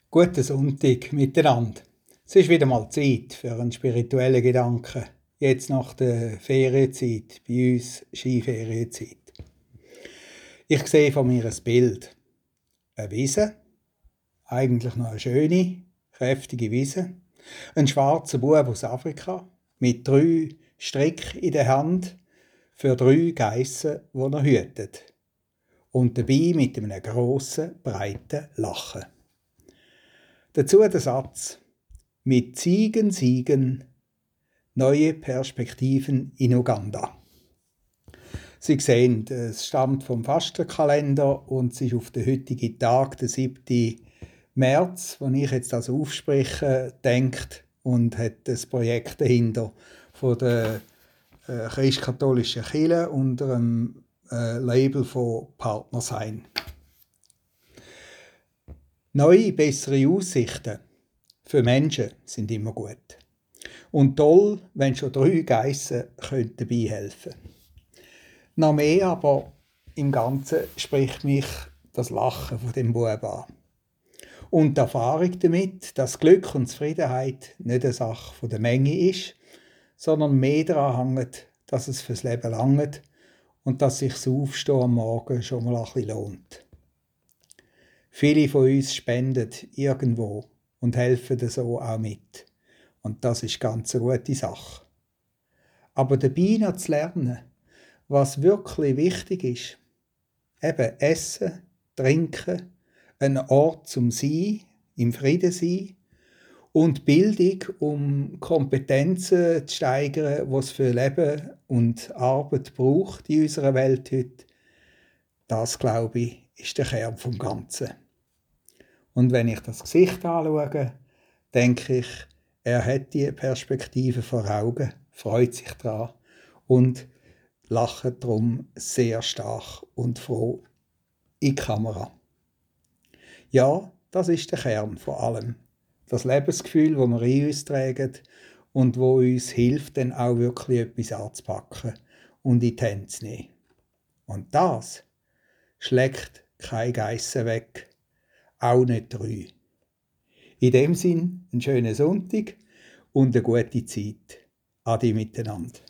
Guten Sonntag miteinander. Es ist wieder mal Zeit für einen spirituellen Gedanken. Jetzt nach der Ferienzeit, bei uns Skiferienzeit. Ich sehe von mir ein Bild. Eine Wiese, eigentlich noch eine schöne, kräftige Wiese. Ein schwarzer Bub aus Afrika mit 3 Stricken in der Hand für 3 Geissen, die er hütet. Und dabei mit einem grossen, breiten Lachen. Dazu der Satz: Mit Ziegen siegen, neue Perspektiven in Uganda. Sie sehen, es stammt vom Fastenkalender und es ist auf den heutigen Tag, der 7. März, den ich jetzt also aufspreche, denkt und hat das Projekt dahinter von der christkatholischen Kirche unter dem Label von Partner sein. Neue, bessere Aussichten für Menschen sind immer gut. Und toll, wenn schon 3 Geissen dabei helfen können. Noch mehr aber im Ganzen spricht mich das Lachen von dem Bub an. Und die Erfahrung damit, dass Glück und Zufriedenheit nicht eine Sache der Menge ist, sondern mehr daran hängt, dass es fürs Leben langt und dass sich das Aufstehen am Morgen schon mal ein bisschen lohnt. Viele von uns spenden irgendwo und helfen so auch mit. Und das ist ganz eine gute Sache. Aber dabei noch zu lernen, was wirklich wichtig ist, eben Essen, Trinken, ein Ort zum Sein, im Frieden sein und Bildung, um Kompetenzen zu steigern, die es für Leben und Arbeit braucht in unserer Welt heute, das, glaube ich, ist der Kern vom Ganzen. Und wenn ich das Gesicht anschaue, denke ich, er hat die Perspektive vor Augen, freut sich daran und lacht darum sehr stark und froh in die Kamera. Ja, das ist der Kern von allem. Das Lebensgefühl, das wir in uns tragen und wo uns hilft, dann auch wirklich etwas anzupacken und in die Hände zu nehmen. Und das schlägt kein Geissen weg. Auch nicht 3. In dem Sinn, einen schönen Sonntag und eine gute Zeit. Ade miteinander.